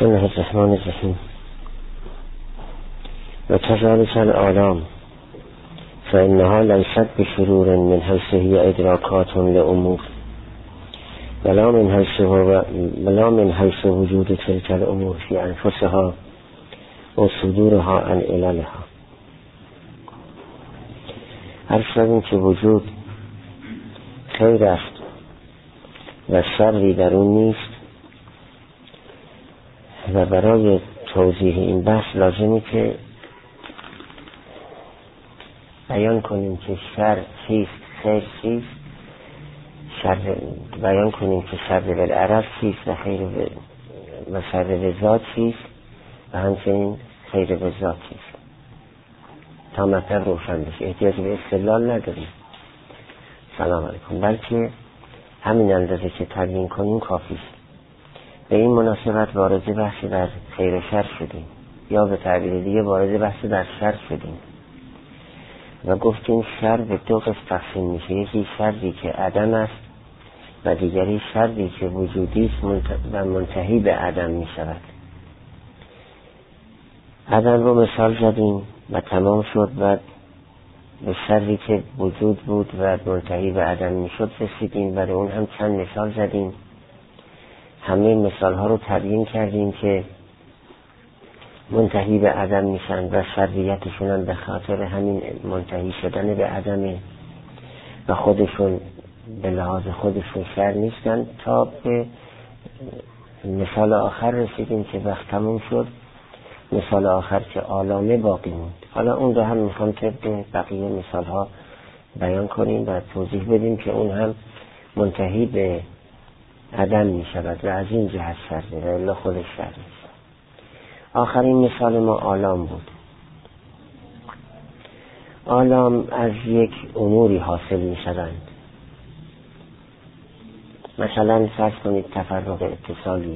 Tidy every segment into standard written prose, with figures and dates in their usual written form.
بسم الله الرحمن الرحیم. و كذلك الآلام فإنها ليست بشرور من حيث هي إدراكات لأمور ولا من حيث وجود تلك الأمور في أنفسها و صدورها عن عللها. هر شدیم که وجود خیر است و شری در اون نیست، و برای توضیح این بحث لازمی که بیان کنیم که شر چیست، خیر چیست، بیان کنیم که شر بالعرض چیست و خیر و شر بالذات چیست و همچنین خیر بالذات چیست تا مطلب روشن بشه. احتیاج به استدلال نداریم. سلام علیکم. بلکه همین اندازه که تبیین کنیم کافی است. به این مناسبت وارد بحث در خیر و شر شدیم، یا به تعبیر دیگه وارد بحث در شر شدیم و گفتیم شر به دو قسم تقسیم میشه. یکی شری که عدم است و دیگری شری که وجودی است و منتهی به عدم میشود. عدم رو مثال زدیم و تمام شد، و به شری که وجود بود و منتهی به عدم میشد رسیدیم. برای اون هم چند مثال زدیم. همه مثال ها رو تبیین کردیم که منتهی به عدم میشن و شریعتشون هم به خاطر همین منتهی شدن به عدمه و خودشون به لحاظ خودشون شر نیستن. تا به مثال آخر رسیدیم که وقت تموم شد، مثال آخر که آلامه باقی موند. حالا اون رو هم میخوام طبق بقیه مثال ها بیان کنیم و توضیح بدیم که اون هم منتهی به عدم می شود و از این جهت شرده و الا خودش شر نیست. آخرین مثال ما آلام بود. آلام از یک اموری حاصل می شوند. مثلا فرض کنید تفرق اتصالی،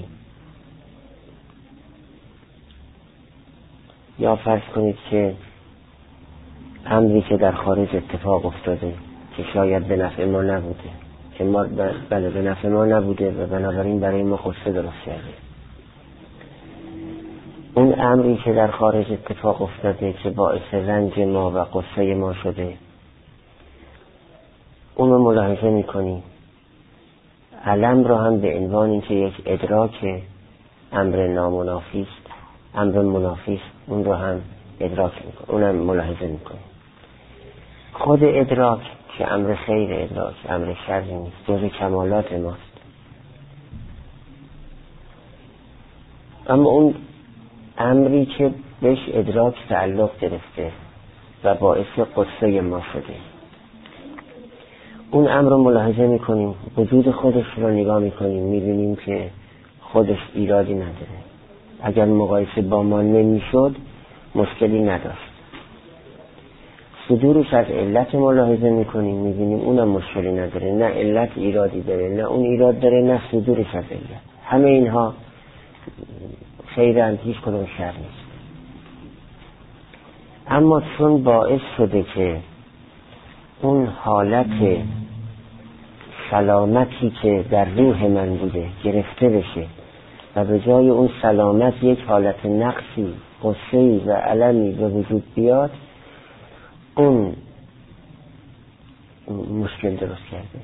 یا فرض کنید که امری که در خارج اتفاق افتاده که شاید به نفع ما نبوده، که ما بله به نفع ما نبوده و بنابراین برای ما قصه درست کرده. اون امری که در خارج اتفاق افتاده که باعث رنج ما و قصه ما شده، اون رو ملاحظه میکنیم. علم رو هم به عنوان اینکه یک ادراک امر نامنافی است، امر منافی است، اون رو هم ادراک میکنیم، اونم ملاحظه میکنیم. خود ادراک که امر خیر ادراک، امر شر نیست، جز کمالات ماست. اما اون امری که بهش ادراک تعلق گرفته و باعث قصه ما شده، اون امر رو ملاحظه میکنیم، وجود خودش رو نگاه میکنیم، میبینیم که خودش ایرادی نداره. اگر مقایسه با ما نمیشد مشکلی نداشت. صدورش از علت ملاحظه میکنیم، میبینیم اونم مشکلی نداره، نه علت ایرادی داره، نه اون ایراد داره، نه صدورش از علت. همه اینها خیرند، هیچ کدوم شر نیست. اما چون باعث شده که اون حالت سلامتی که در روح من بوده گرفته بشه و به جای اون سلامت یک حالت نقصی، قصه‌ای و علمی به وجود بیاد، اون مشکل درست کرده.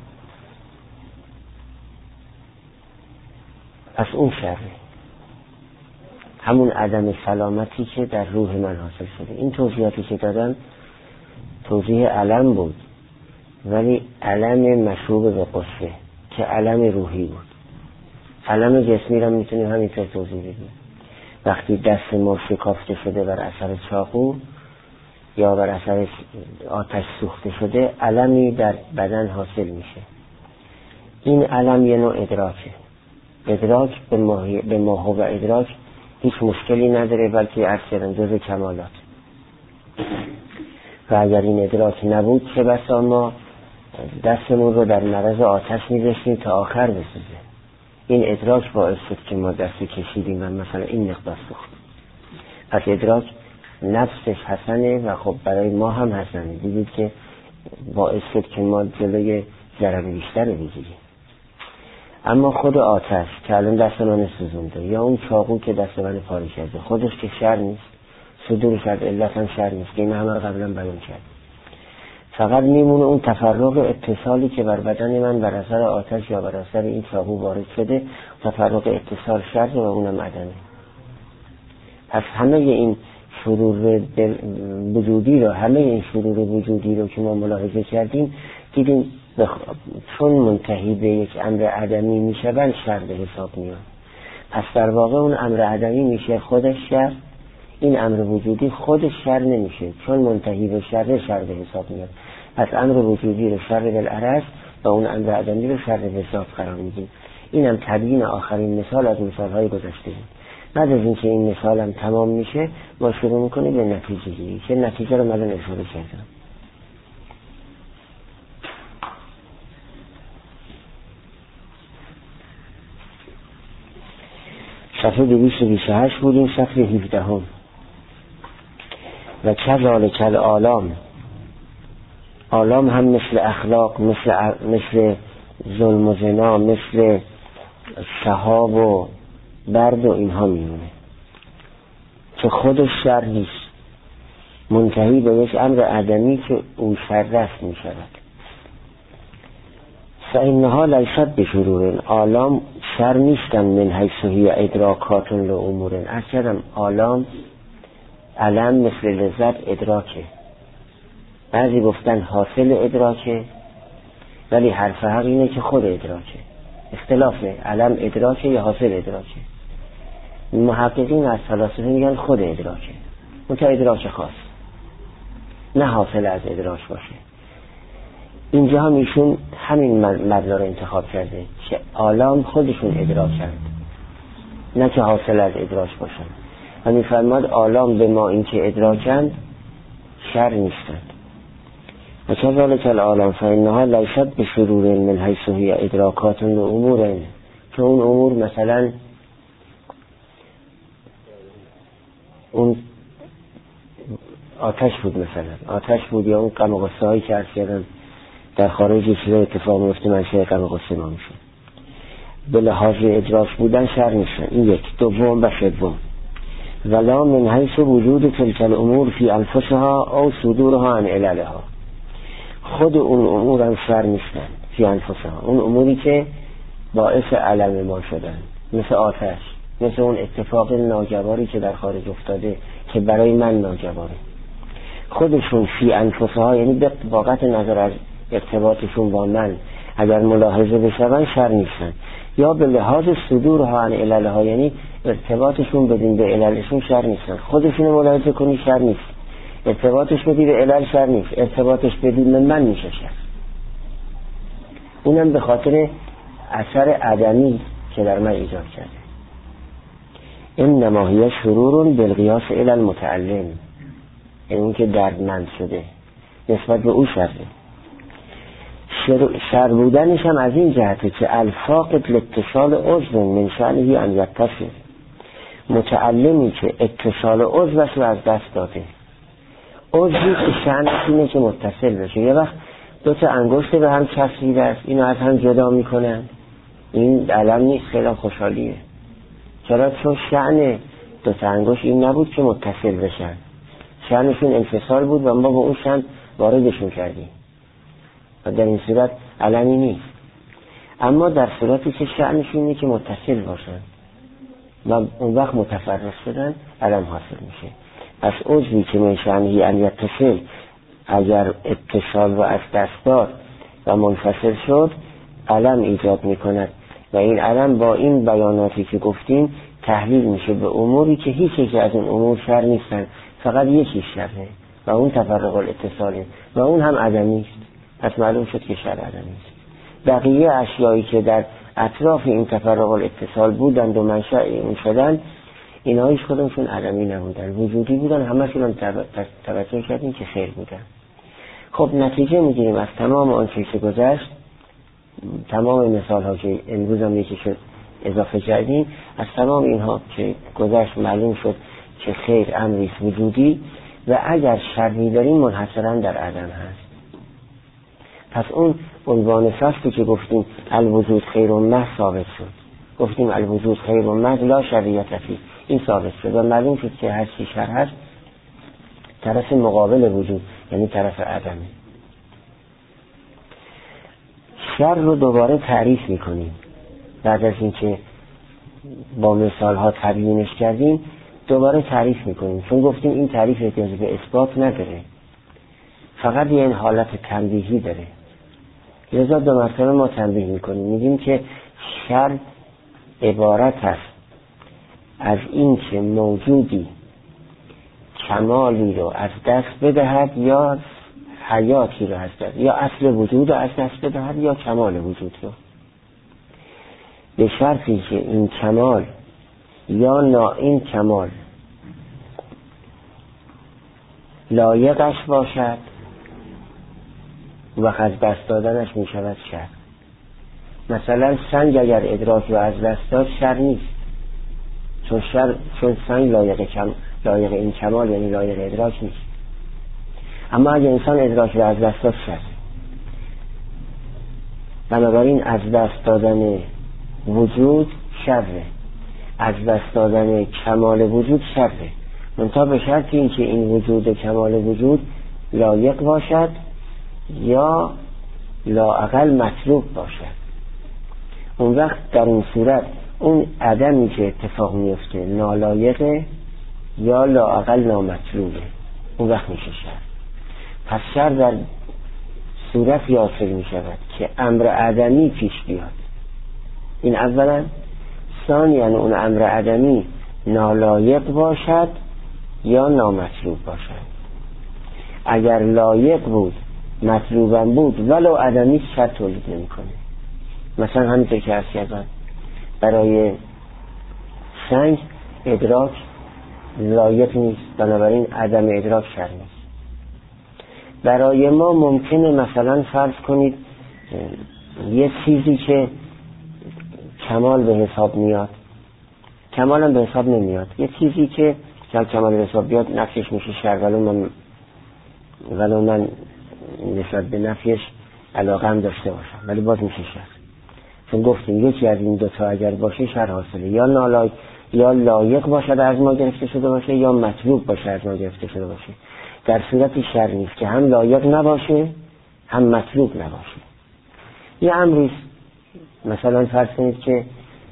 پس اون شره، همون عدم سلامتی که در روح من حاصل شده. این توضیحاتی که دادم توضیح علم بود، ولی علم مشروب به قصه که علم روحی بود. علم جسمی را میتونیم همینطور توضیح بدیم. وقتی دست ما شکافته شده بر اثر چاقو یا بر اثر آتش سوخته شده، علمی در بدن حاصل میشه. این علم یه نوع ادراکه. ادراک به ماهو و ادراک هیچ مشکلی نداره، بلکه اکثرا جز کمالات. و اگر این ادراک نبود چه بسا ما دستمون رو در معرض آتش میذاشتیم تا آخر بسوزه. این ادراک باعث شد که ما دستی کشیدیم و مثلا این مقدار سوخت. پس ادراک نفسش حسنه و خب برای ما هم حسنه. دیدید که باعث شد که ما جلوی ضرر بیشتر رو بگیریم. اما خود آتش که الان دست من سوزونده، یا اون چاقو که دست من پاره کرده، خودش که شر نیست، صدورش از علت هم شر نیست که این همه رو قبلا بیان کرد. فقط میمونه اون تفرق اتصالی که بر بدن من بر اثر آتش یا بر اثر این چاقو وارد شده، تفرق اتصال شر و اونم عدمه. پس همه این شرور وجودی رو، همه این شرور وجودی رو که ما ملاحظه کردیم، دیدیم چون منتهی به یک امر عدمی میشوند شر به حساب میاد. پس در واقع اون امر عدمی میشه خودش شر، این امر وجودی خودش شر نمیشه، چون منتهی به شر به حساب میاد. پس امر وجودی رو شر بالعرض و اون امر عدمی رو شر به ذات قرار میدیم. اینم تبیین آخرین مثال از مثالهای گذشته بود. بعد از اینکه این مثال هم تمام میشه ما شروع میکنیم به نتیجه گیری که نتیجه رو من اشاره کردم. صفحه 228 بودیم، صفحه 17 هم. و کذالک الآلام، آلام هم مثل اخلاق، مثل ظلم و زنا، مثل شهاب و برد و اینها میمونه که خودش شر نیست، منتهی به یک امر عدمی که او شر رست می شود. فإنها لیست بشرور، آلام شر نیستن من حیث هی ادراکات لامور. از کردم آلام علم مثل لذت ادراکه، بعضی گفتن حاصل ادراکه، ولی حرف حق اینه که خود ادراکه. اختلافه، علم ادراکه یا حاصل ادراکه. محققین از فلاسفه میگن خود ادراکه، منتها ادراک خاص، نه حاصل از ادراک باشه. اینجا هم ایشون همین مبنا رو انتخاب کرده که آلام خودشون ادراک کرد، نه که حاصل از ادراک باشن. و میفرماد آلام به ما این که ادراکند شر نیستند. و کذالک الآلام فإنها لیست بشرور من حیث هی ادراکات لامور، که اون امور مثلا اون آتش بود، مثلا آتش بود، یا اون غم و غصه هایی که عرض کردن در خارج چیزا اتفاق میفته منشأ غم و غصه ما میشه، به لحاظ ادراک بودن شر نیستن. این یک. دوم و سوم، ولا من حیث وجود تلک الامور فی انفسها او صدورها عن عللها، خود اون امور هم شر نیستن فی انفسها، اون اموری که باعث علم ما شدن، مثل آتش، مثل اون اتفاق ناگواری که در خارج افتاده که برای من ناگواره، خودشون فی انفسها، یعنی به واقعیت نظر از ارتباطشون با من اگر ملاحظه بشون شر نیستن، یا به لحاظ صدورها عن عللها، یعنی ارتباطشون بدین به عللشون شر نیستن. خودشون ملاحظه کنی شر نیست، ارتباطش بدی به علل شر نیست، ارتباطش بدی به من میشه شر. اونم به خاطر اثر عدمی که در من ایجاد کرده. انما هی شرور بالقیاس الی المتعلم، اون که دردمند شده نسبت به او شره. شر بودنش هم از این جهته که الفاقد لاتصال عضو من شأنه ان یتصل، متعلمی که اتصال عضوش رو از دست داده، عضوی که شأنش اینه که متصل بشه. یه وقت دو تا انگشت به هم چسبیده است، اینو از هم جدا میکنن، این علم نیست، خیلی خوشحالیه. چرا؟ چون شأن دو تا انگشت این نبود که متصل بشن، شأنشون انفصال بود و ما با اون شأن واردشون کردیم و در این صورت علمی نیست. اما در صورتی که شأنشون اینه که متصل باشن و اون وقت متفرق شدن، علم حاصل میشه. پس عضوی که من شأنه ان یتصل اگر اتصال و از دست داد و منفصل شد، علم ایجاد میکند و این علم با این بیاناتی که گفتیم تحلیل میشه به اموری که هیچ یک از این امور شر نیستن، فقط یکی شره و اون تفرق الاتصاله و اون هم عدمی است. پس معلوم شد که شر عدمی است. بقیه اشیایی که در اطراف این تفرق الاتصال بودند و منشأ اون شدن، اینا هیچ کدومشون عدمی نبودن، وجودی بودن، همشون توجه کردیم که خیر بودن. خب نتیجه میگیریم از تمام آن چیزی که گذشت، تمام مثال ها که امروز هم یکی شد اضافه کردیم، از تمام اینها که گذشت معلوم شد که خیر امریست وجودی و اگر شری داریم منحصرا در عدم هست پس اون عنوان فصلی که گفتیم الوجود خیر و محض ثابت شد، گفتیم الوجود خیر و محض لا شریعت فیه، این ثابت شد و معلوم شد که هر چی شر هست طرف مقابل وجود یعنی طرف عدمه. شر رو دوباره تعریف میکنیم بعد از اینکه با مثال ها تبیینش کردیم، دوباره تعریف میکنیم، چون گفتیم این تعریف احتیاج به اثبات نداره، فقط یه این حالت تنبیهی داره. لذا دو مرتبه ما تنبیه میکنیم، میگیم که شر عبارت است از این که موجودی کمالی رو از دست بدهد یا حیاتی رو از دست، یا اصل وجود رو از دست بدهد یا کمال وجود رو، به شرطی که این کمال یا این کمال لایقش باشد و از دست دادنش می شود شر. مثلا سنگ اگر ادراک رو از دست داد شر نیست، چون سنگ لایق این کمال یعنی لایق ادراک نیست. اما اگر انسان ادراک رو از دست داد شر. بنابراین از دست دادن وجود شره، از دست دادن کمال وجود شره، منتها به شرطی این که این وجود کمال وجود لایق باشد یا لااقل مطلوب باشد. اون وقت در اون صورت اون عدمی که اتفاق میفته نالایقه یا لااقل نامطلوبه، اون وقت میشه شر. پس شر در صورت حاصل میشود که امر عدمی پیش بیاد، این اولا. ثانیاً اون امر عدمی نالایق باشد یا نامطلوب باشد. اگر لایق بود مطلوبم بود ولو عدمی شر تولید نمی کنه. مثلا همینطور که عرض کردم برای سنگ ادراک لایق نیست، بنابراین عدم ادراک شر نیست. برای ما ممکنه مثلا فرض کنید یه چیزی که کمال به حساب میاد، کمال هم به حساب نمیاد، یه چیزی که کمال به حساب بیاد نفیش میشه شر، ولو من نسبت به نفیش علاقه هم داشته باشم ولی باز میشه شر. چون گفتیم یکی از این دوتا اگر باشه شر حاصله، یا لایق باشد از ما گرفته شده باشه یا مطلوب باشه از ما گرفته شده باشه. در صورتی شر نیست که هم لایق نباشه هم مطلوب نباشه. یه امریست مثلا فرض کنید که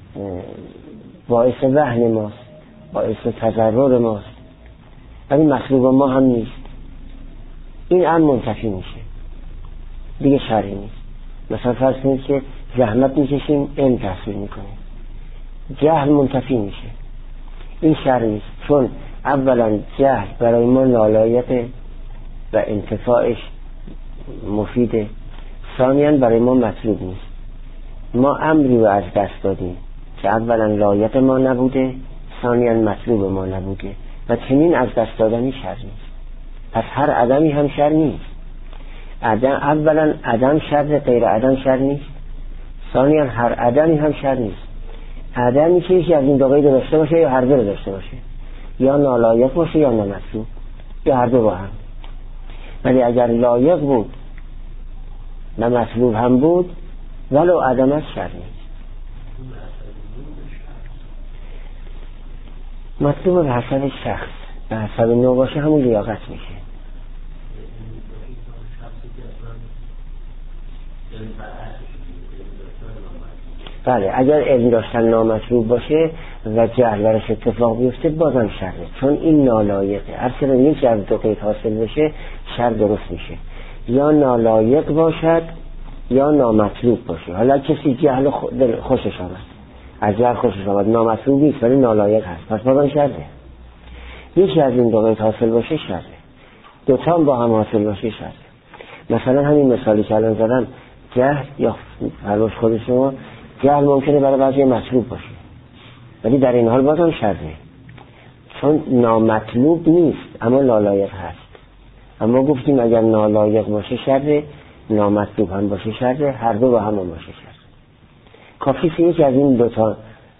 باعث وهن ماست، باعث تضرر ماست ولی مطلوب ما هم نیست، این امر منتفی میشه دیگه شرعی نیست. مثلا فرض کنید که زحمت میکشیم علم تحصیل میکنیم، جهل منتفی میشه، این شرعی نیست، چون اولا جهل برای ما نالایقه و انتفاعش مفیده، ثانیاً برای ما مطلوب نیست. ما امری رو از دست دادیم که اولا لایق ما نبوده، ثانیاً مطلوب ما نبوده و چنین از دست دادنی شر نیست. پس هر عدمی هم شر نیست. اولا عدم شر، غیر عدم شر نیست، ثانیاً هر عدمی هم شر نیست. عدمی که یکی از این دو قید داشته باشه یا هر دو رو داشته باشه، یا نالایق باشه یا نامطلوب یا هر دو با هم. ولی اگر لایق بود و مطلوب هم بود ولو عدم از شر نیست. مطلوب به حسب شخص، به حسب نوع باشه همون لیاقت میشه. بله اگر علم داشتن نامطلوب باشه و جهل برش اتفاق بیفته بازم شره، چون این نالایقه. اصلا یکی از دو قید حاصل بشه شر درست میشه، یا نالایق باشد یا نامطلوب باشه. حالا کسی جهل خوشش آمد، از جهل خوشش آمد، نامطلوب نیست ولی نالایق هست، پس بازم شره. یکی از این دو قید حاصل باشه شره، دوتا با هم حاصل باشه شره. مثلا همین مثالی که الان زدم، جهل یا فرماش خود شما، جهل ممکنه برای بعضی مطلوب باشه ولی در این حال بازم شره، چون نامطلوب نیست اما نالایق هست. اما گفتیم اگر نالایق باشه شره، نامطلوب هم باشه شره، هر دو با هم باشه شره. کافی که یکی از این دوتا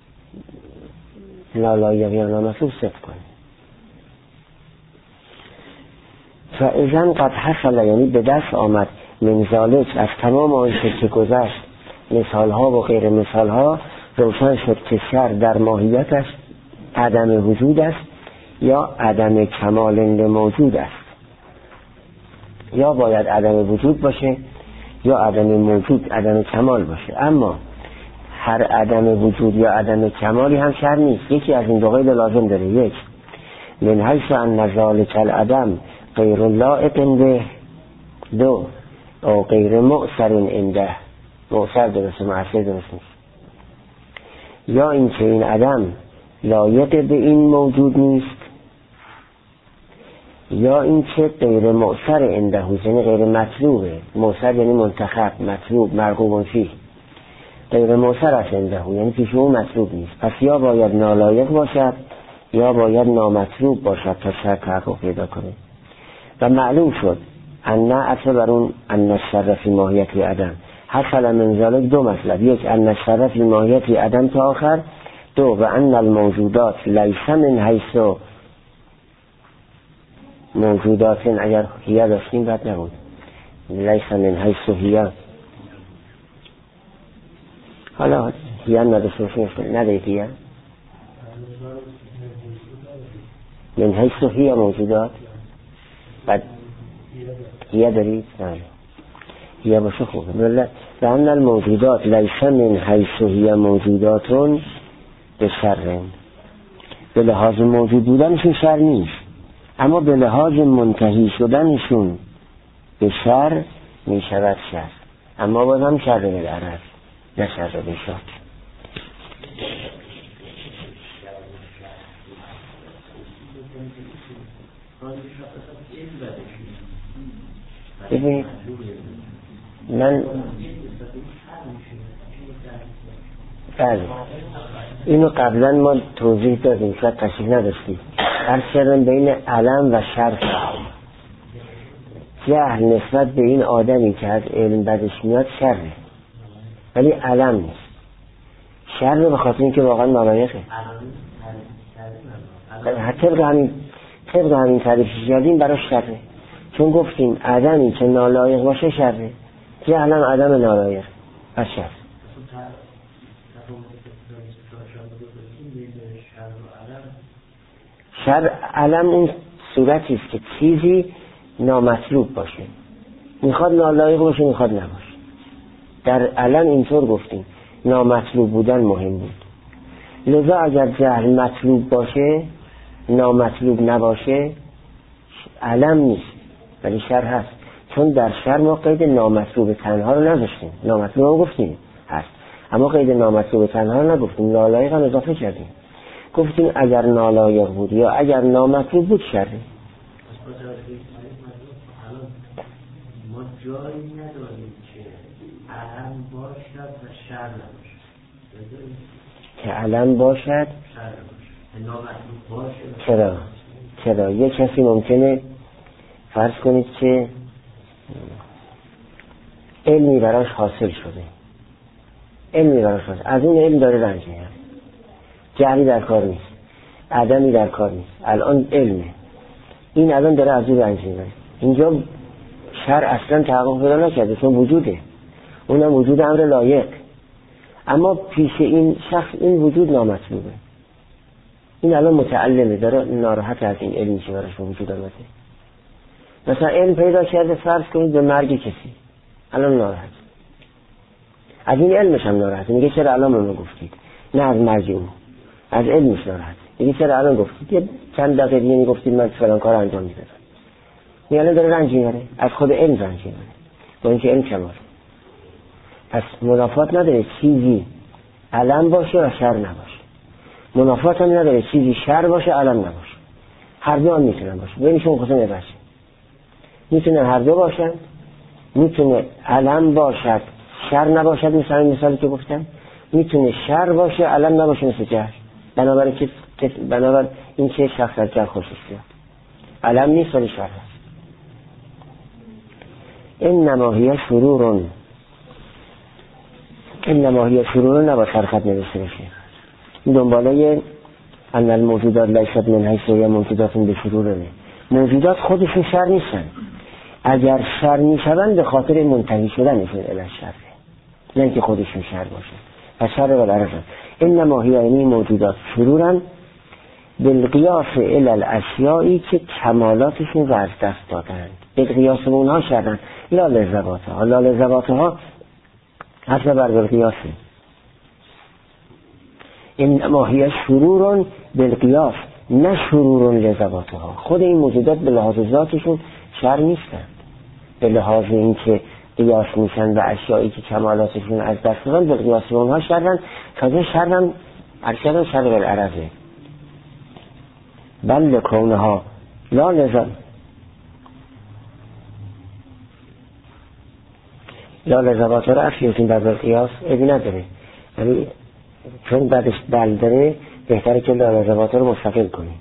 نالایق یا نامطلوب صفت کنه. فاذا قد حصل، یعنی به دست آمد من ذالک از تمام آنچه که گذشت مثالها و غیر مثالها روشن شد که شر در ماهیتش عدم وجود است یا عدم کمال موجود است. یا باید عدم وجود باشه یا عدم موجود عدم کمال باشه. اما هر عدم وجود یا عدم کمالی هم شر نیست. یکی از این دو قید لازم داره. یک، من حیث ان ذالک العدم غیر لائق به. دو، او غیر مؤثر عنده. مؤثر درسته، مؤثر درست نیست. یا اینکه این عدم لایق به این موجود نیست، یا اینکه غیر مؤثر عنده، یعنی غیر مطلوبه. مؤثر یعنی منتخب، مطلوب، مرغوب فیه. غیر مؤثر است عنده، یعنی پیش اون مطلوب نیست. پس یا باید نالایق باشد یا باید نامطلوب باشد تا شر تحقق پیدا کنه. و معلوم شد ان اصل بر اون ان الشر فی ماهیت عدم. حصل من ذلک دو مطلب. یک، ان الشر فی ماهیت عدم تا آخر. دو، و ان الموجودات لیس من حیث موجودات. اگر هیه داشتیم بد نبود. لیس من حیث هیه. حالا هیه نداشته باشیم، ندهید هیه من حیث هیه موجودات. بعد هیه دارید؟ نه هیه باشه خوبه. و ان الموجودات لیس من حیث هیه موجوداتون به شرن. به لحاظ موجود بودنشون شر نیست، اما به لحاظ منتهی شدنشون به شر می شود شر. اما باز هم شر بالعرض نه شر بشاد. ببینید من بله اینو قبلا ما توضیح دادیم، شاید تشریح نداشتیم. هر شرم بین علم و شر. جهل نسبت به این آدمی که از علم بدش میاد شره، ولی علم نیست. شر به خاطر اینکه واقعا نالایقه. طبق همین تعریفی کردیم براش شره، چون گفتیم آدمی که نالایق باشه شره، جهل هم آدم نالایق و شر. شر علم اون صورتی است که چیزی نامطلوب باشه، میخواد نالایق باشه میخواد نباشه. در علم اینطور گفتیم نامطلوب بودن مهم بود. لذا اگر جهل مطلوب باشه نامطلوب نباشه علم نیست ولی شر هست. چون در شر ما قید نامطلوب تنها رو نذاشتیم. نامطلوب هم گفتیم هست، اما قید نامطلوب تنها رو نگفتیم، نالایق هم اضافه کردیم. گفتیم اگر نالایق بود یا اگر نامطلوب بود شره. ما جایی نداریم که علم باشد و شر نباشد. که علم باشد شر نباشد، نامطلوب باشه. چرا یه کسی ممکنه فرض کنید که علمی براش حاصل شده، از اون علم داره رنج میبره، جهلی در کار نیست، عدمی در کار نیست، الان علمه، این الان داره از اون رنج میبره. اینجا شر اصلا تحقق پیدا نکرده چون وجوده، اونم وجود امر لایق، اما پیش این شخص این وجود نامطلوبه. این الان متعلمه، داره ناراحت از این علمی که براش وجود آمده. مثلا علم پیدا کرده فرض کنید به مرگ کسی، الان ناراحت، از این علمش هم ناراحت. میگه چرا الان منو گفتید؟ نه از مرگ اون، از علمش ناراحت. میگه چرا الان گفتید؟ یه چند دقیقه دیگه میگفتید من فلان کار انجام میدادم. میگه داره رنج میبره، از خود علم رنج میبره، با اینکه علم کمال. پس منافات نداره چیزی علم باشه و شر نباشه، منافات هم نداره چیزی شر باشه علم نباشه. هر دو هم میتونن باشه، بینشون خصوصا نباشه، میتونه هر دو باشن. میتونه علم باشد شر نباشد، مثل این مثالی که گفتم. میتونه شر باشه علم نباشه، مثل جهل. بنابر این که شخص از جهل خوشش بیاد، علم نیست ولی شر هست. انما هی شرورون نباید سرخط نوشته بشه. این دنباله ان الموجودات لیست من حیث هی موجودات به شرورونه. موجودات خودشون شر نیستن، اگر شر میشوند به خاطر منتهی شدنشون الی شره، نه اینکه خودشون شر باشه. و شر و العرض انما هی یعنی موجودات شرورن بالقیاس الی الاشیائی که کمالاتشون رو از دست دادند. بالقیاس به اونها شرن لا لذواتها، لا لذواتها اصلا بر بالقیاسه. انما هی شرورن بالقیاس نه شرورن لذواتها. خود این موجودات به لحاظ ذاتشون شر نیستند، به لحاظ این که قیاس میشن و اشیایی که کمالاتشون از دست دادن به قیاس به اونها شرن. تازه شرن ارشدن شر بالعرضه بل لکونها لا لذواتها رو افیوتین بر قیاس ابی نداره، یعنی چون بعدش بل داره بهتره که لا لذواتها رو مستقل کنیم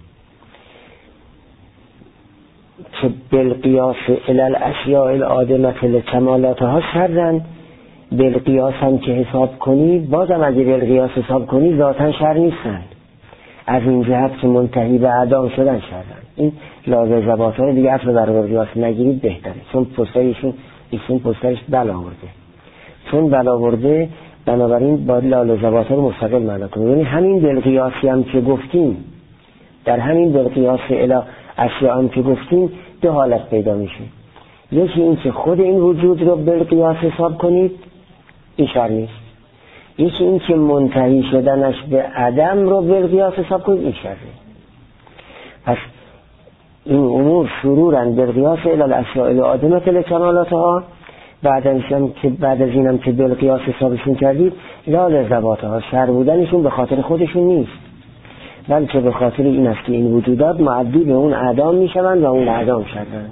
که بالقیاس الی الاشیاء العادمة لکمالاتها شرن. بالقیاس هم که حساب کنی بازم اگه بالقیاس حساب کنی ذاتن شر نیستن، از این جهت که منتهی به اعدام شدن شرن. این لا لذواتها دیگه اصلا در بالقیاس نگیرید بهتره، چون ایشون پسترش بل آورده، چون بل آورده بنابراین با لا لذواتها رو مستقل معنا کنیم. یعنی همین بالقیاسی هم که گفتیم، در همین بالقیاس الی اشیاء هم که گفتیم دو حالت پیدا میشه. یکی این که خود این وجود رو بالقیاس حساب کنید، این شر نیست. یکی این که منتهی شدنش به عدم رو بالقیاس حساب کنید، این شره. پس این امور شرورن بالقیاس الی الاشیاء العادمة لکمالاتها. بعد از اینم که بالقیاس حسابشون کردید لا لذواتها، شر بودنشون به خاطر خودشون نیست، بلکه به خاطر این است که این وجودات معدی به اون اعدام میشوند و اون اعدام شدند.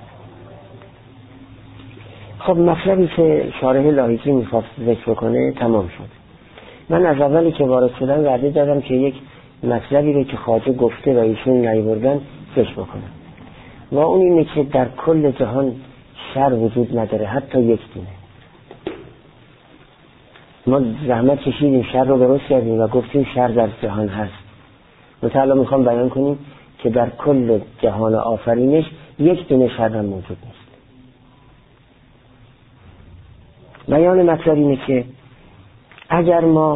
خب مطلبی که شارح لاحقی میخواست ذکر بکنه تمام شد. من از اولی که وارد شدم وعده دادم که یک مطلبی رو که خواجه گفته و ایشون نیاوردن ذکر بکنم، و اون اینه که در کل جهان شر وجود نداره، حتی یک دونه. ما زحمت کشیدیم شر رو درست کردیم و گفتیم شر در جهان هست. مثلا میخوام بیان کنیم که در کل جهان آفرینش یک دونه شر هم موجود نیست. بیان مطلب اینه که اگر ما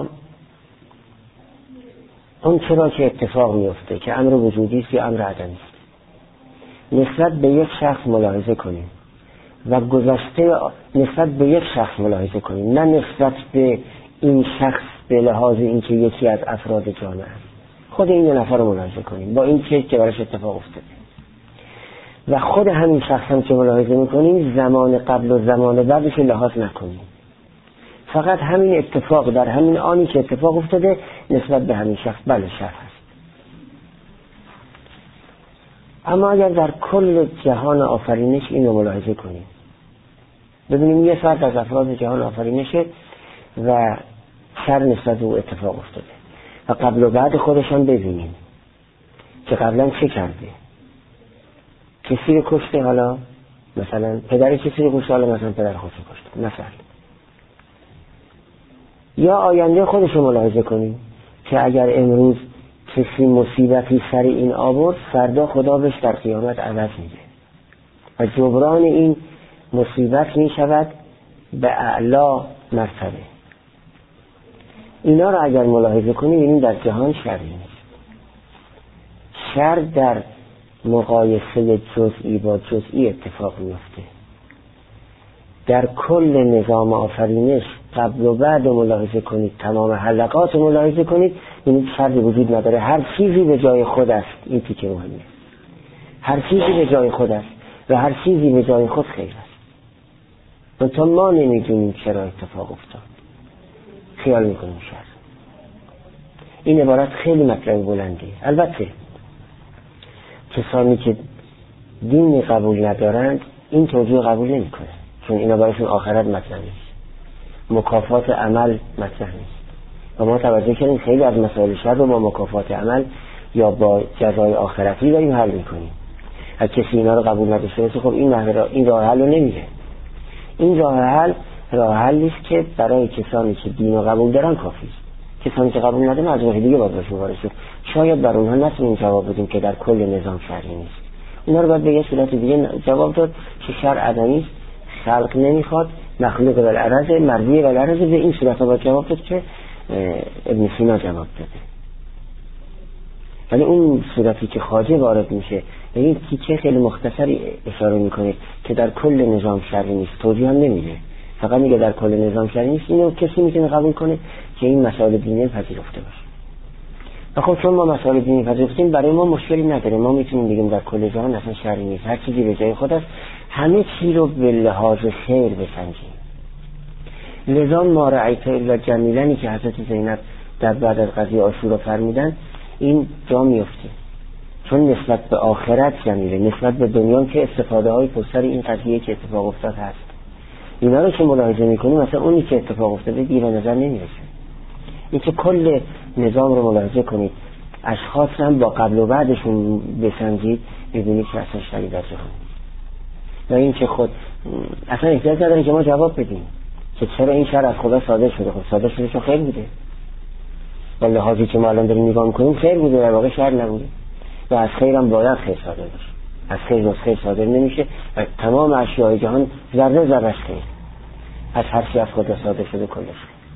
اون چرا که اتفاق میفته که امر وجودی است یا امر عدمی است نسبت به یک شخص ملاحظه کنیم و گذشته نسبت به یک شخص ملاحظه کنیم، نه نسبت به این شخص به لحاظ اینکه یکی از افراد جامعه است. خود این نفر رو ملاحظه کنیم با این چیزی که براش اتفاق افتاده، و خود همین شخص هم که ملاحظه میکنیم زمان قبل و زمان بعدش لحاظ نکنیم، فقط همین اتفاق در همین آنی که اتفاق افتاده نسبت به همین شخص بله شر هست. اما اگر در کل جهان آفرینش این رو ملاحظه کنیم، ببینیم یه فرد از افراد جهان آفرینشه و شر نسبت به او اتفاق افتاده و قبل و بعد خودش هم ببینیم که قبلا چه کرده، کسی رو کشته، حالا مثلا پدر کسی رو کشته، حالا مثلا پدر خودش رو کشته مثلا، یا آینده خودش رو ملاحظه کنیم که اگر امروز کسی مصیبتی سر این آورد فردا خدا بهش در قیامت عوض میده و جبران این مصیبت می شود به اعلا مرتبه. اینا رو اگر ملاحظه کنیم ببینیم در جهان شر نیست. شر در مقایسه جزئی با جزئی اتفاق میفته. در کل نظام آفرینش قبل و بعد ملاحظه کنید، تمام حلقات ملاحظه کنید، این شر وجود نداره. هر چیزی به جای خود است. این تیکه مهمه. هر چیزی به جای خود است و هر چیزی به جای خود خیر است. منتها ما نمیدونیم چرا اتفاق افتاد، خیال میکنیم شر. این عبارت خیلی مطلب بلندی. البته کسانی که دینی قبول ندارند این توجیه قبول نمی کنند، چون اینا برایشون آخرت مطلب نیست، مکافات عمل مطلب نیست. و ما توجه کردیم خیلی از مسائل شر رو با مکافات عمل یا با جزای آخرتی داریم حل میکنیم. اگه کسی اینا رو قبول نداشته باشه خب این راه حل رو نمیره. این راه حلی است که برای کسانی که دین رو قبول دارن کافی است. کسانی که قبول ندارن از راه دیگه باید باشون وارد شد. شاید بر اونها نتونیم جواب بدیم که در کل نظام شرعی نیست. اینا رو باید به یه صورت دیگه جواب داد که شرع عدمی است، خلق نمیخواد، مخلوق بالعرض، مرضی بالعرض. به این صورت باید جواب داد که ابن سینا جواب داده. ولی اون صورتی که خواجه وارد میشه به این تیکه خیلی مختصری اشاره میکنه که در کل نظام شرعی نیست، توضیح هم نمیده، فقط میگه در کل نظام شرعی نیست. اینو کسی میتونه قبول کنه که این مسائل دینی پذیرفته باشه. و خب چون ما مسائل دینی پذیرفتیم برای ما مشکلی نداره، ما میتونیم بگیم در کل جهان اصلا شرعی نیست، هر چیزی به جای خود است، همه چی رو به لحاظ خیر بسنجیم. لذا ما رأیت الا جمیلنی که حضرت زینب در بعد از قضیه عاشورا فرمودن این جا میفته، چون نسبت به آخرت جمیله، نسبت به دنیا که استفاده های پستر این قضیه که اتفاق افتاد هست. اینا رو که ملاحظه میکنیم مثلا اونی که اتفاق افتاده دیر و نظر نمیرسه. این که کل نظام رو ملاحظه کنید، اشخاص هم با قبل و بعدشون بسنجید، ببینید که اصلا شریع در جهان. و این که خود اصلا احتیاج نداره که ما جواب بدیم که چرا این شرع از خدا صادر شده. خب صادر شده چون خیر بوده، و لحاظی که ما الان داریم نگاه میکنیم خیر بوده، در واقع شر نبوده. و از خیر هم باید خیر صادر بشه، از خیر خیر صادر نمیشه و تمام اشیاء جهان ذره ذرهش خیر، از هر چی از خدا صادر شده کلش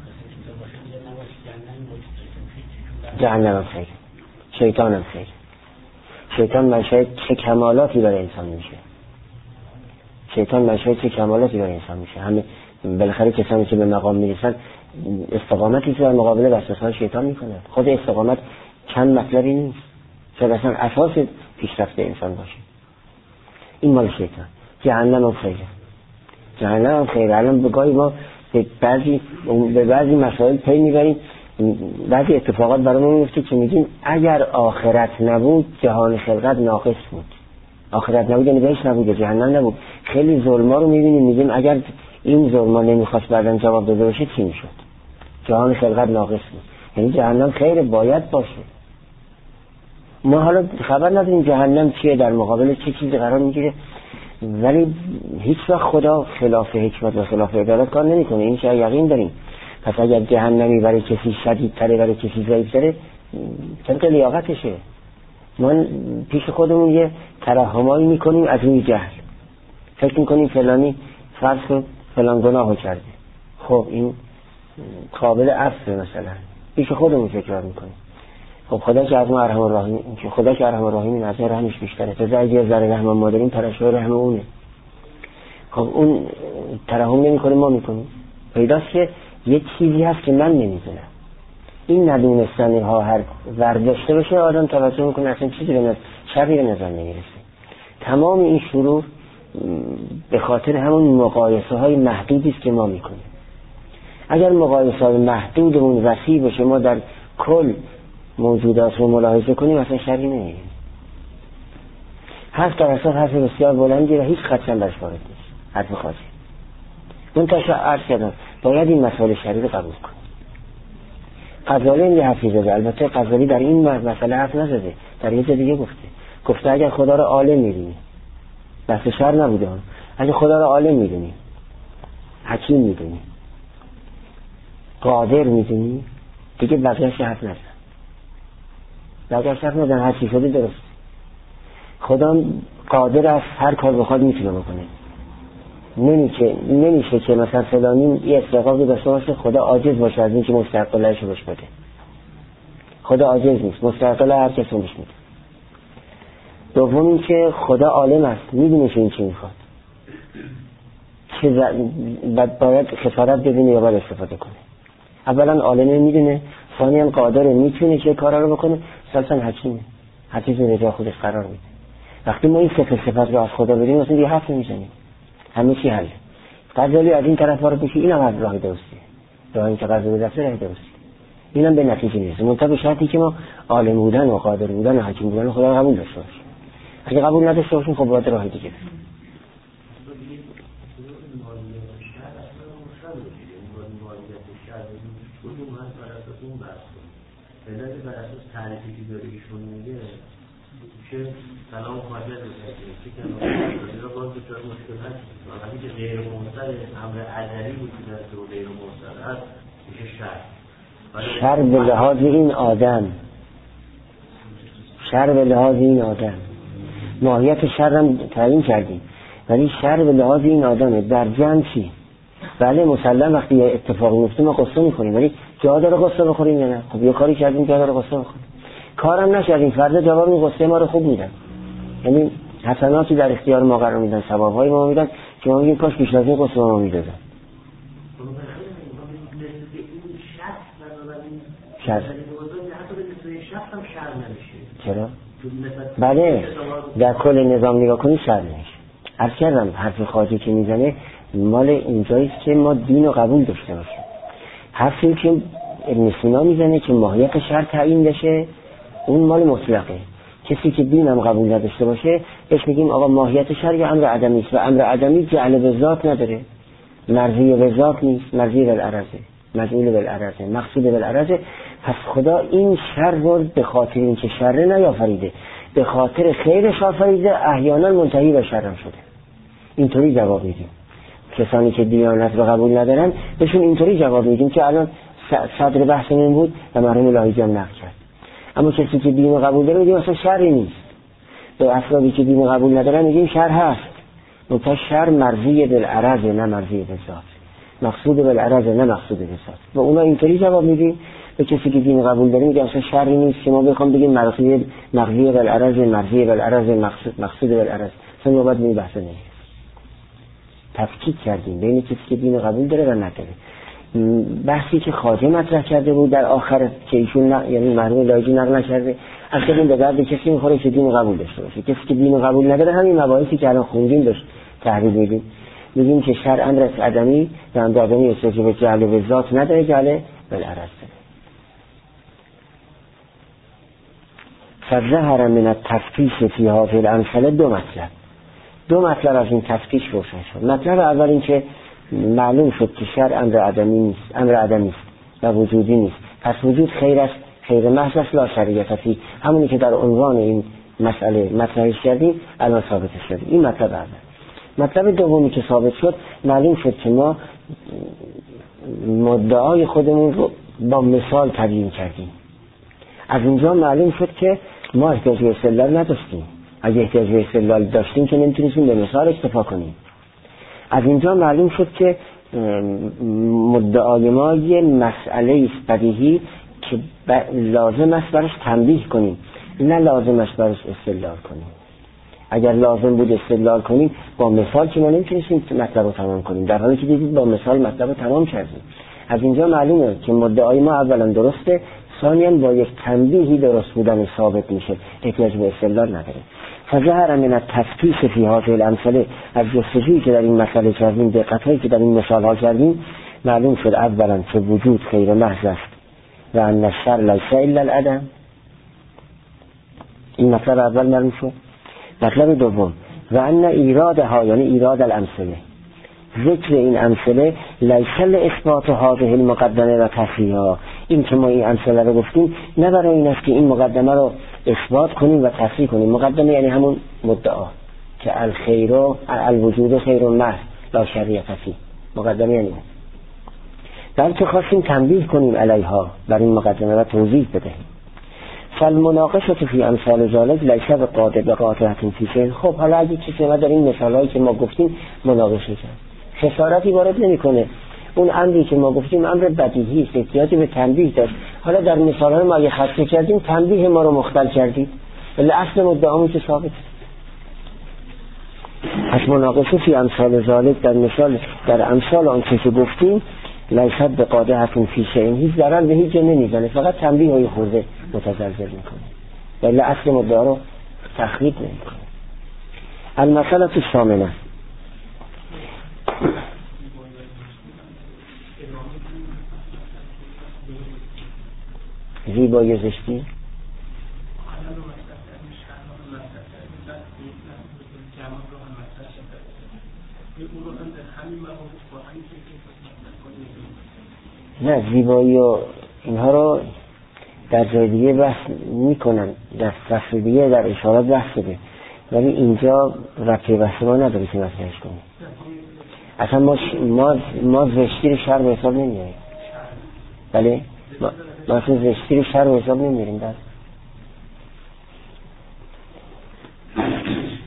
جهنم هم خیر، شیطان هم خیر. شیطان منشأ چه کمالاتی برای انسان میشه، شیطان منشأ چه کمالاتی برای انسان میشه. همه بالاخره کسانی که به مقام میرسن استقامتی که در مقابل وسوسه‌های شیطان میکنه. خود استقامت چند مطلبی نیست، شاید اصلا اساس پیشرفت انسان باشه. این مال شیطان. جهنم هم خیره، جهنم هم خیره. الان به گاهی ما به بعضی مسائل پی میبریم، بعضی اتفاقات برامون میفته که میگیم اگر آخرت نبود جهان خلقت ناقص بود. آخرت نبود یعنی بهش نبود، جهنم نبود. خیلی ظلما رو میبینیم میگیم اگر این ظلما نمیخواست بعدن جواب داده باشه چی میشد؟ جهان خلقت ناقص بود، یعنی جهنم خیر باید باشه. ما حالا خبر نداریم جهنم چیه، در مقابل چه چیزی قرار میگیره، ولی هیچ وقت خدا خلاف حکمت و خلاف عدالت کار نمیکنه، این چه یقین داریم. پس اگر جهنمی برای کسی شدیدتره برای کسی ضعیفتره طبق لیاقتشه. ما پیش خودمون یه ترحمایی میکنیم از روی جهل، فکر میکنیم فلانی فرض کن فلان گناهو کرده، خب این قابل عفو مثلا، پیش خودمون تکرار میکنیم. خب خدا که از ما ارحم الراحمین، که خدا که ارحم الراحمین از ما رحمش بیشتره، تا اگه ذره رحم ما داریم ترشح رحم اونه. خب اون ترحم نمیکنه ما میکنیم. پیداست که یه چیزی هست که من نمیدونم. این ندونستنی ها هر ورداشته باشه آدم توجه میکنه اصلا چیزی به شرعی به نظر نمیرسه. تمام این شروع به خاطر همون مقایسه های محدودی است که ما میکنیم. اگر مقایسه های محدودمون وسیع باشه، ما در کل موجودات رو ملاحظه کنیم اصلا شرعی نمیگیم. حرف در اصلا حرف بسیار بلندی و هیچ خدشن برش وارد نیست، حرف خاصی. منتشا عرض کردم باید این مسائل شرعی رو قبول کنیم. غزالی هم یه حرفی زده، البته غزالی در این مسئله حرف نزده، در یه جا دیگه گفته اگر خدا رو عالم میدونی، بحث شر نبوده، اگر خدا رو عالم میدونی، حکیم میدونی، قادر میدونی، دیگه بقیه‌اش حرف نزن، بقیه‌اش حرف نزن، هر چی شده درست. خدا قادر است هر کار بخواد میتونه بکنه. نمیشه که مثلا فلانی یه استحقاقی داشته باشه خدا عاجز باشه از این که مستحق لهش بهش بده. خدا عاجز نیست، مستحق له هر کسی بهش میده. دوم این که خدا عالم است، میدونه که این چی میخواد، باید خسارت ببینه یا باید استفاده کنه. اولا عالمه میدونه، ثانیاً قادره میتونه که کارا رو بکنه، ثالثاً حکیمه، هر چیزی به جای خودش قرار میده. وقتی ما این صفت رو از خدا بریم مثلا یه حرف نمیزنیم، همه چی حل. غزالی از این طرف وارد میشه، اینم از راه درسته، راهی که غزالی رفته راه درسته، اینم به نتیجه میرسه، منتها به شرطی که ما عالم بودن و قادر بودن و حکیم بودن خدا قبول داشته باشیم. اگه قبول نداشته باشیم خب باید راه دیگه بریم. علت بر اساس تعریفی که داره ایشون میگه که سلام خواهد بزنید که کنم باز بسیار مشکل هست. وقتی که غیر مستر امر عدلی بود که در دو غیر مستر هست میشه شر به لحاظ این آدم، شر به لحاظ این آدم. ماهیت شر هم تعیین کردیم، ولی شر به لحاظ این آدمه. در جمع چی؟ بله مسلم وقتی یه اتفاقی میفته ما قصه میکنیم، ولی جا داره قصه بخوریم یا نه؟ خب یه کاری کردیم جا داره قصه بخوریم، کارم نکردیم، فردا جواب این قصه ما رو خوب میدن، یعنی حسناتی در اختیار ما قرار میدن، ثوابهای ما میدن که ما میگیم کاش بیشتر از این قصه ما میدادن. شر چرا؟ بله در کل نظام نگاه کنی شر نمیشه. عرض کردم حرف خواجه که میزنه مال اینجاییست که ما دین رو قبول داشته باشیم. حرفی که ابن سینا میزنه که ماهیت شر تعیین بشه اون مال مطلقه. کسی که دین هم قبول نداشته باشه بهش میگیم آقا ماهیت شر یا امر عدمی است، و امر عدمی جعل به ذات نداره، مرضی به ذات نیست، مرضی بالعرضه، مجعول بالعرضه، مقصود بالعرضه. پس خدا این شر رو به خاطر اینکه شر نیافریده، به خاطر خیرش آفریده، احیانا منتهی به شر شده. اینطوری جواب میدیم. کسانی که دیانت رو قبول ندارن بهشون اینطوری جواب میدیم که الان صدر بحثمون بود و مرحوم الهی جان نقل کرد. اما کسی که دین رو قبول داره میگیم اصلا شری نیست. به افرادی که دین رو قبول ندارن میگیم شر هست، منتها شر مرضی بالعرض نه مرضی به ذات، مقصود بالعرض نه مقصود به ذات. و اونا اینطوری جواب میدیم. به کسی که دین قبول داره میگه اصلا شری نیست که ما بخوام بگیم مرضی بالعرض، مرضی بالعرض، مقصود بالعرض. اصلا نوبت می بحث نیست. تفکیک کردیم بین کسی که دین قبول داره و نداره. بحثی که خواجه مطرح کرده بود در آخر که ایشون یعنی مرحوم الهی نقل نکرده، اصلا به درد کسی میخوره که دین قبول داشته باشه. کسی که دین قبول نداره همین مباحثی که الان خوندیم داشت تحریف میدیم. میگیم که شر امر عدمی و امر عدمی است که به جعل به ذات نداره، جعل بالعرض داره. فظهر من التفتیش فی هذه الامثله دو مطلب از این تفتیش روشن شد. مطلب اول این که معلوم شد که شر امر عدمی است و وجودی نیست. پس وجود خیر است، خیر محض است، لا شریعت فی. همونی که در عنوان این مسئله مطرحش کردیم الان ثابت شد. این مطلب اول. مطلب دومی که ثابت شد، معلوم شد که ما مدعای خودمون رو با مثال تبیین کردیم. از اینجا معلوم شد که ما احتیاج به استدلال نداشتیم. اگه احتیاج به استدلال داشتیم که نمیتونستیم به مثال اکتفا کنیم. از اینجا معلوم شد که مدعای ما یه مسئله است بدیهی که لازم است براش تنبیه کنیم، نه لازم است براش استدلال کنیم. اگر لازم بود استدلال کنیم با مثال که ما نمیتونستیم مطلب رو تمام کنیم، در حالی که دیدید با مثال مطلب رو تمام کردیم. از اینجا معلومه که مدعای ما اولا درسته، ثانیاً با یک تنبیهی درست بودن ثابت میشه، احتیاج به استدلال نداره. فظهر من التفتیش فی هذه الامثله، از جستجویی که در این مسئله کردیم، دقتایی که در این مثال ها کردیم، معلوم شد اولا که وجود خیر محض است و ان الشر لیس الا العدم. این مطلب اول معلوم شد. مطلب دوم و ان ایرادها، یعنی ایراد الامثله، ذکر این امثله لیس لاثبات هذه المقدمه و تصحیحها. این که ما این امثله رو گفتیم نه برای این است که این مقدمه رو اثبات کنیم و تصحیح کنیم. مقدمه یعنی همون مدعا که الخیر و الوجود خیر محض لا شریعت فی. مقدمه یعنی بلکه خواستیم تنبیه کنیم علیها، بر این مقدمه و توضیح بدهیم. فالمناقشه فی امثال ذلک لیس بقاطعه فی شیء. خب حالا اگه کسی ما در این مثالایی که ما گفتیم مناقشه کرد، خسارتی وارد نمیکنه. اون امری که ما گفتیم امر بدیهی است، احتیاجی به تنبیه داشت. حالا در مثال‌های ما اگه خاصه کردیم تنبیه ما رو مختل کردید، ولی اصل مدعامون که ثابت. پس مناقشه فی امثال ذلک در مثال در امثال آن که گفتیم لیس بقاطعه فی شیء، هیچ ضرر به هیچ جا نمیزنه، فقط تنبیه های خورده متزلزل میکنه، ولی اصل مدعا رو تخریب نمیکنه. المسئله الثامنه زیبایی زشتی. نه زیبایی و اینها رو در جای دیگه بحث میکنن، در فصل دیگه در اشارات بحث شده، ولی اینجا ربطی بحث ما نداره که مطرحش کنیم. اصلا ما زشتی رو شر به حساب نمیاریم. بله ما اصلا زشتی رو شر به حساب نمیاریم.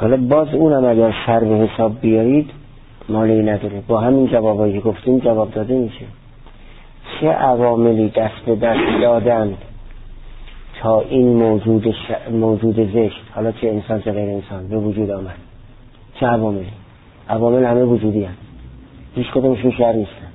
حالا باز اونم اگر شر به حساب بیارید مالی نداره، با همین جوابایی که گفتیم جواب داده میشه. چه عواملی دست به دست دادند تا این موجود زشت، حالا چه انسان چه غیر انسان، به وجود آمد؟ چه عواملی؟ عوامل همه وجودی هست، هیچ کدومشون شر نیستن.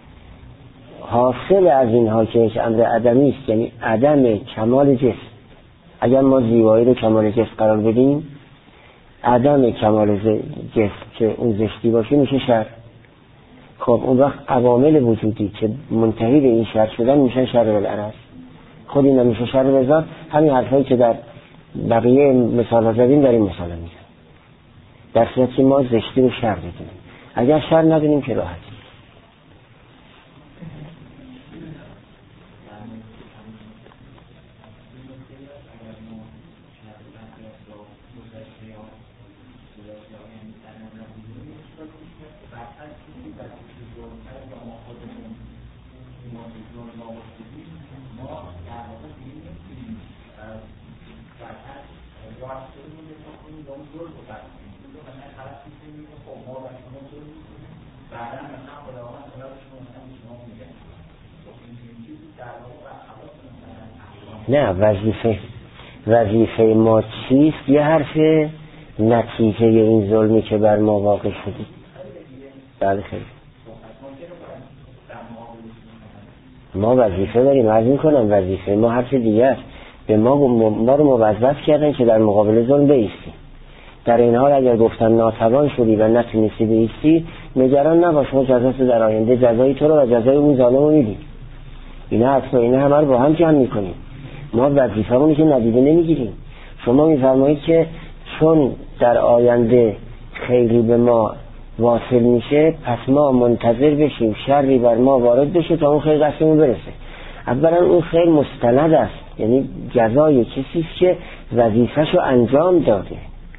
حاصل از اینها که یک امر عدمی است، یعنی عدم کمال جسم. اگر ما زیبایی رو کمال جسم قرار بدیم، عدم کمال جسم که اون زشتی باشه میشه شر. خب اون وقت عوامل وجودی که منتهی به این شر شدن میشن شر بالعرض. خود این میشه شر به ذات. همین حرفایی که در بقیه مثال ها زدیم در این مثال ها میزن. در صورت که ما زشتی رو شر بدونیم، اگر شر ندونیم که راحتی. نه، وظیفه ما چیست؟ یه حرف نتیجه این ظلمی که بر ما واقع شدی. بله خیلی ما وظیفه داریم، عرض میکنم وظیفه ما حرف دیگه است. به ما رو موظف کردن که در مقابل ظلم بایستیم. در این حال اگر گفتن ناتوان شدی و نتونستی بایستی، نگران نباش، ما جزات در آینده جزای تو رو و جزای اون ظالم رو میدیم. اینا همه رو با هم جمع میکنیم. ما وظیفه‌مون که ندیده نمیگیریم. شما میفرمایید که چون در آینده خیری به ما واصل میشه، پس ما منتظر بشیم شری بر ما وارد بشه تا اون خیر دستمون برسه. اولا اون خیر مستند است، یعنی جزای کسی که وظیفه‌شو انجام داده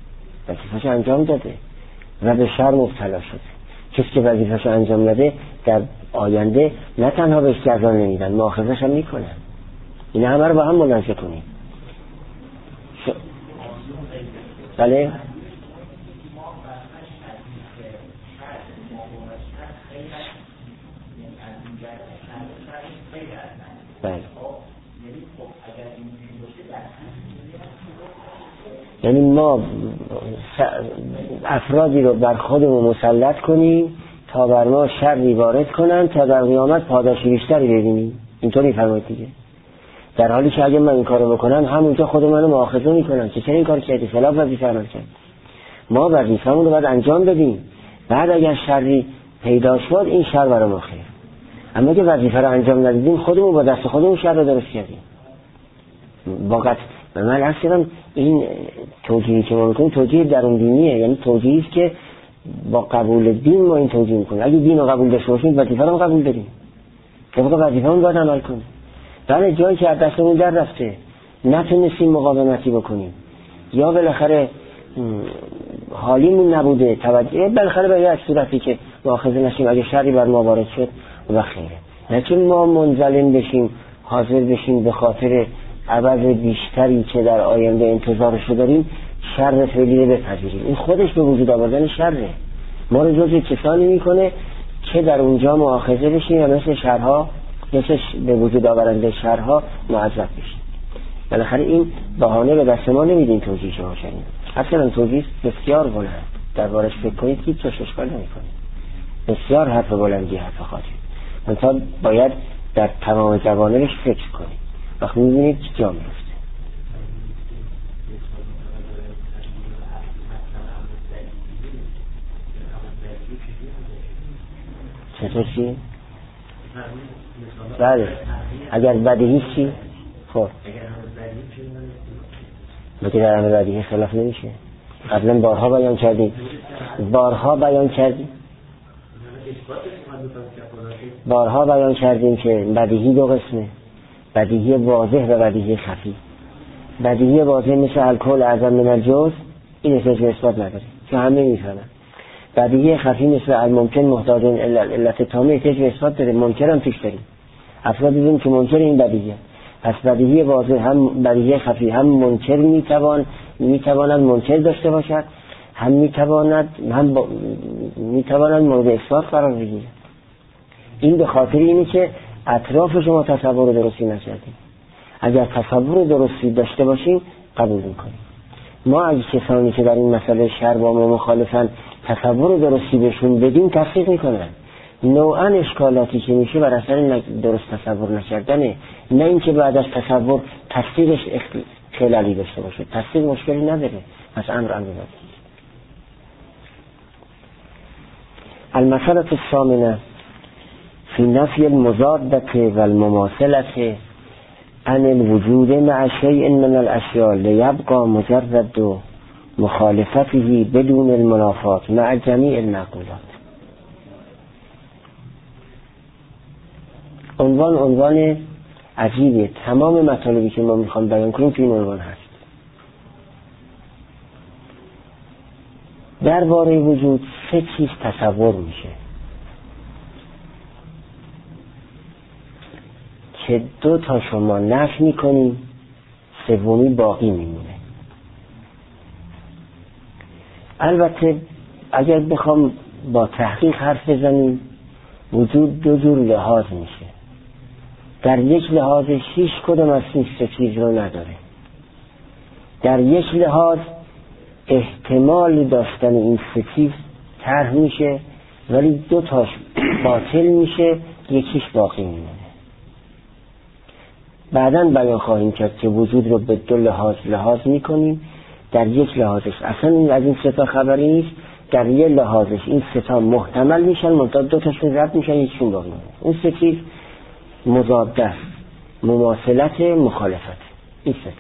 و به شر مبتلا شده. کسی که وظیفه‌شو انجام داده در آینده نه تنها بهش جزا نمیدن، مؤاخذه‌ش هم میکنن. این همه رو با هم ملاحظه کنیم. بله بله، یعنی ما افرادی رو بر خودمون مسلط کنیم تا بر ما شری وارد کنن تا در قیامت پاداشی بیشتری ببینیم. اینطوری فرمایید دیگه. در حالی که اگه من این کارو بکنم همونجا خود منو مؤاخذه میکنن که چرا این کار کردی، خلاف وظیفه عمل کردی. ما وظیفه‌مون رو باید انجام بدیم، بعد اگر شری پیدا شد این شر برای ما خیر. اما که وظیفه رو انجام ندیدیم خودمون با دست خودمون شر رو درست کردیم. واقعا من اصلا این توجیهی که ما میکنیم توجیه درون دینیه، یعنی توجیهی است که با قبول دین ما این توجیه میکنیم. اگه دین رو قبول داشته باشیم وظیفه رو قبول داریم که واقعا وظیفه‌مون باید عمل کنیم. بله جایی که از دستمون در رفته نتونستیم مقاومتی بکنیم یا بالاخره حالیمون نبوده توجه، بالاخره به یک صورتی که مؤاخذه نشیم اگه شری بر ما وارد شد و خیره. نه چون ما منظلم بشیم حاضر بشیم به خاطر عوض بیشتری که در آینده انتظارشو داریم شر فعلی رو بپذیریم. این خودش به وجود آوردن شره. ما رو جزء کسانی میکنه که در اونجا مؤاخذه بشیم و مثل شرها، مثل به وجود آورنده شرها معذب بشیم. بالاخره این بهانه به دست ما نمیدین توجیه شما شنید. اصلا توجیه بسیار بلند دربارش فکر کنید که چه اشکال نمیکنه. بسیار حرف بلندی حرف خاطر. منتها باید در تمام جوانبش فکر کنید. وقتی میبینید جا میفته. چطور چی؟ بله اگر بدیهی چی؟ خب بگه در همه بدیهی خلاف نمیشه. قبلا بارها بیان کردیم که بدیهی دو قسمه، بدیهی واضح و بدیهی خفی. بدیهی واضح مثل الکل اعظم من الجزء، این احتیاج به اثبات نداره که همه میفهمن. بدیهی خفی مثل الممکن محتاج الی العلت تامه، احتیاج به اثبات داره، منکرم توش داریم. افراد دیدیم که منکر این بدیهیه. پس بدیهی واضح هم بدیهی خفی هم منکر میتواند منکر داشته باشد هم میتواند مورد اثبات قرار بگیره. این به خاطر اینه که اطراف شما تصور درستی نکردیم. اگر تصور درستی داشته باشیم قبول میکنیم. ما از کسانی که در این مسئله شر با ما مخالفن تصور درستی بهشون بدیم تصدیق میکنن. نوعا اشکالاتی که میشه بر اثر درست تصور نکردنه، نه اینکه بعد از تصور تصدیقش خلالی داشته باشه. تصدیق مشکلی نداره، پس امر باشه. المسألة الثامنة في نفي المضادة والمماثلة عن الوجود مع شيء من الأشياء ليبقى مجرد مخالفته بدون المنافات مع جميع المعقولات. عنوان عجیبه. تمام مطالبی که ما میخوام بیان کنیم تو این عنوان هست. درباره وجود 3 چیز تصور میشه که 2 تا شما نفی میکنیم، 3 باقی میمونه. البته اگر بخوام با تحقیق حرف بزنیم، وجود 2 جور لحاظ میشه. در یک لحاظش هیچ کدوم از این 3 چیز رو نداره. در یک لحاظ احتمال داشتن این 3 چیز طرح میشه، ولی 2 تاش باطل میشه، یکیش باقی میمونه. بعداً بیان خواهیم کرد که وجود رو به 2 لحاظ میکنیم. در یک لحاظش اصلا از این 3 تا خبری نیست، در یک لحاظش این 3 محتمل میشن، منتها 2 تاشون رد میشن، یکیشون باقی میمونه. اون 3 چیز مضاده، مماثلت، مخالفت. این 3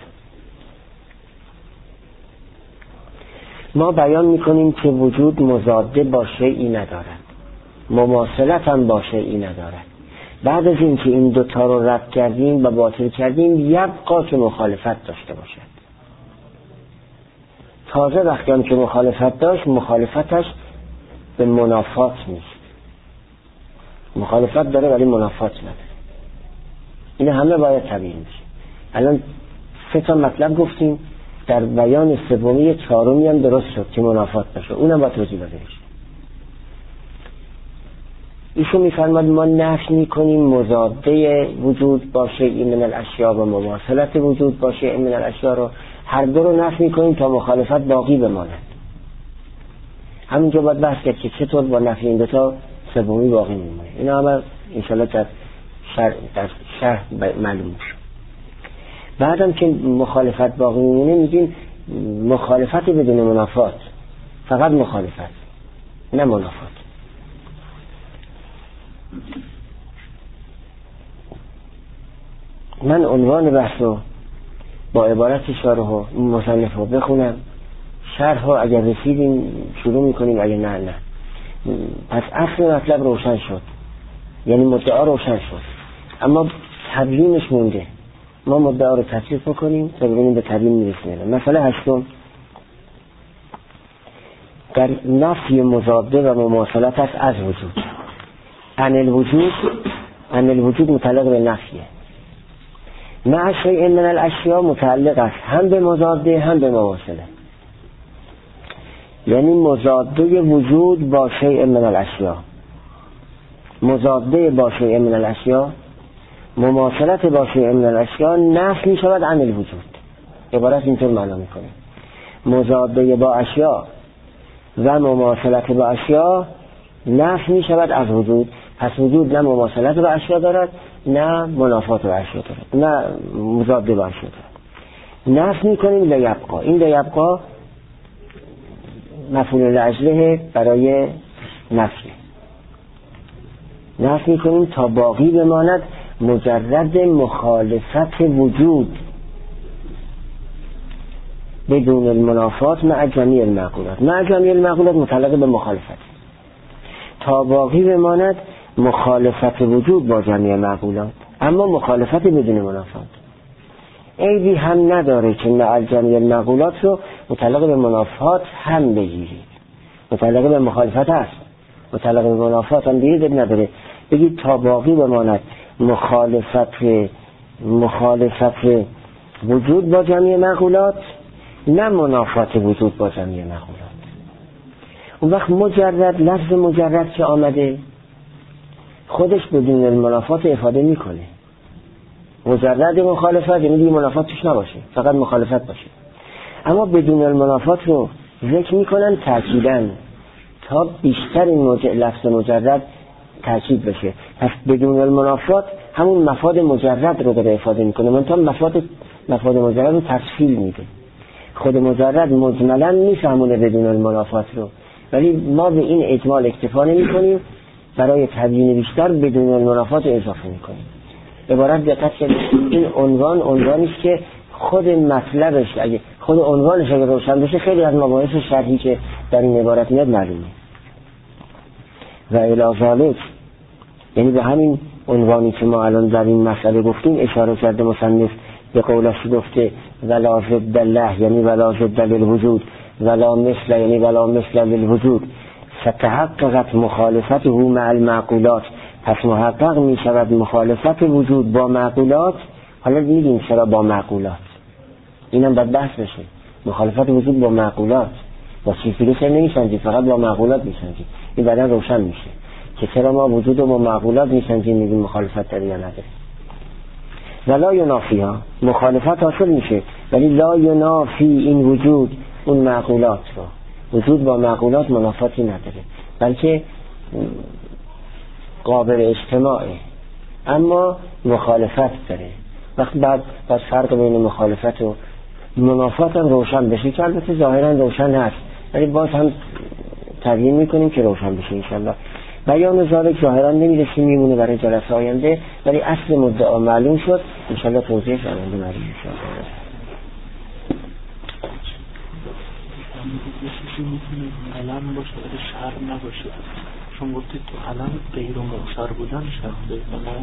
ما بیان میکنیم که وجود مضاده با شیئی ندارد، مماثلت هم با شیئی ندارد. بعد از اینکه این 2 تا رو رد کردیم و باطل کردیم، یبقا که مخالفت داشته باشد. تازه وقتی هم که مخالفت داشت، مخالفتش به منافات نیست. مخالفت داره ولی منافات نداره. این همه باید تبیین بشه. الان 3 تا مطلب گفتیم، در بیان 3 4 هم درست شد که منافات بشه، اونم باید توضیح داده بشه. ایشون میفرماد ما نفی میکنیم مضاده وجود با شیء من الاشیاء و مماثلت وجود با شیء من الاشیاء رو، هر 2 رو نفی میکنیم تا مخالفت باقی بماند. همینجا باید بحث کرد که چطور با نفی این 2 تا 3 باقی میمونه. اینا هم انشاءالله در شرح معلوم شد. بعدم که مخالفت باقی میمونه، میگیم مخالفت بدون منافات، فقط مخالفت نه منافات. من عنوان بحث رو با عبارت شارح و مصنف رو بخونم، شرح رو اگر رسیدیم شروع میکنیم، اگر نه. پس اصل مطلب روشن شد، یعنی مدعا روشن شد، اما تبیینش مونده. ما مدعا رو تصحیح بکنیم تا ببینیم به تبیین میرسیم. مسئله 8 در نفی مضاده و مماثلت است از وجود. عن الوجود متعلق به نفیه. مع شیء من الاشیاء متعلق است هم به مضاده هم به مماثله. یعنی مضاده وجود با شیء من الاشیاء، مضاده با شیء من الاشیاء، مماثلت با شیء من الاشیاء نفی می شود عن الوجود. عبارت اینطور معنا میکنه: مضاده با اشیاء و مماثلت با اشیاء نفی می شود از وجود. پس وجود نه مماثلت با اشیاء دارد، نه منافات با اشیاء دارد، نه مضاده با اشیاء دارد. نفی میکنیم لیبقا. این لیبقا مفعول لاجله برای نفی. نفی میکنیم تا باقی بماند مجرد مخالفت وجود بدون المنافات مع جمیع المعقولات. مع جمیع المعقولات متعلق به مخالفت، تا باقی بماند مخالفت وجود با جمیع معقولات، اما مخالفت بدون منافات. عیبی هم نداره که مع جمیع المعقولات رو متعلق به منافات هم بگیرید. متعلق به مخالفت هست، متعلق به منافات هم بگیرید نداره. بگید تا باقی بماند مخالفت وجود با جمیع معقولات، نه منافات وجود با جمیع معقولات. اون وقت مجرد، لفظ مجرد که آمده خودش بدون المنافات افاده میکنه. مجرد مخالفت یعنی دیگه منافات توش نباشه، فقط مخالفت باشه. اما بدون المنافات رو ذکر میکنن تأکیدن تا بیشتر این لفظ مجرد تأکید بشه. پس بدون المنافات همون مفاد مجرد رو داره افاده میکنه، منتها مفاد مجرد رو تفصیل میده. خود مجرد مجملا میفهمونه بدون المنافات رو، ولی ما به این اجمال اکتفا نمی‌کنیم، برای تبیین بیشتر بدون المنافات اضافه می‌کنیم. عبارت دقت کنید، این عنوانی است که خود مطلبش اگه خود عنوانش اگه روشن بشه خیلی از مباحث شرحی که در این عبارت میاد معلومه. و الی ذالک، یعنی به همین عنوانی که ما الان در این مسئله گفتیم اشاره کرده مصنف، به قولش گفته ولا ضد الله یعنی ولا ضد للوجود، ولا مثل یعنی ولا مثل للوجود، فتحققت مخالفته مع المعقولات، پس محقق می شود مخالفت وجود با معقولات. حالا میگیم چرا با معقولات، اینم باید بحث بشه. مخالفت وجود با معقولات، با چیز دیگه چه نمی‌سنجید، فقط با معقولات می‌سنجید. این بعدا روشن میشه که چرا ما وجود رو با معقولات می‌سنجیم، میگیم مخالفت داره یا نداره. ولا ینافیها، مخالفت حاصل میشه ولی لا ینافی این وجود اون معقولات رو. وجود با معقولات منافاتی نداره، بلکه قابل اجتماعه، اما مخالفت داره. وقتی بعد فرق بین مخالفت و منافات هم روشن بشه که البته ظاهرا روشن هست، ولی باز هم تبیین میکنیم که روشن بشه انشالله. بیان ذالک ظاهرا نمیرسیم، میمونه برای جلسه آینده، ولی اصل مدعا معلوم شد انشالله توضیحش آینده معلوم میشه. علم باشه ولی شرم نباشه، چون گفتید تو علم غیر مؤثر بودن شرطه،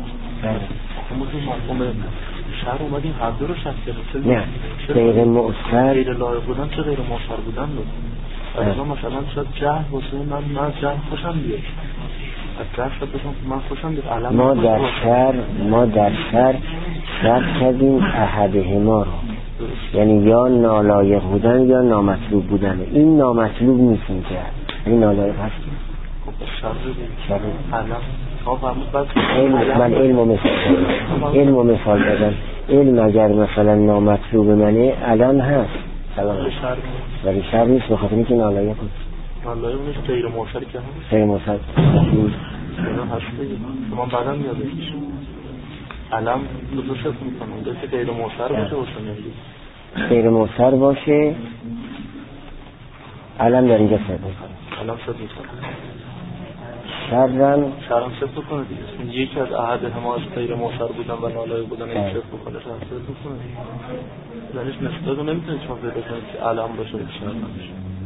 مفهوم شرم اومدیم هر دو رو شرط گرفته. نه غیر مؤثر، غیر لایق بودن چه غیر مؤثر بودن بود. مثلا شاید جهل واسه من از جهل خوشم بیاد، از جهل شاید بسیم من خوشم بیاد. علم ما در شر شرط کردیم احدهما رو، یعنی یا نالایق بودن یا نامطلوب بودن. این نامطلوب نیست اینجا، این نالایق هست. شر علم من علم و مثال دادم. علم اگر مثلا نامطلوب منه علم هست ولی شر نیست، بخاطر اینکه نالایق نیست. نالایق نیست، غیر مؤثر که هست. غیر مؤثر شما بعدا میادش علم دو شکل میکنم، اونجا که غیر مؤثر باشه غیر مؤثر باشه علم در اینجا صد میکنه. علم صد میکنه، شرم صد بکنه دیگه. یکی از احد همه از غیر مؤثر بودن و نالایق بودن این صد بکنه، شرم صد بکنه. یعنیش نسبت رو نمیتونید شما پیدا کنید که علم باشه و شرم نمیشه.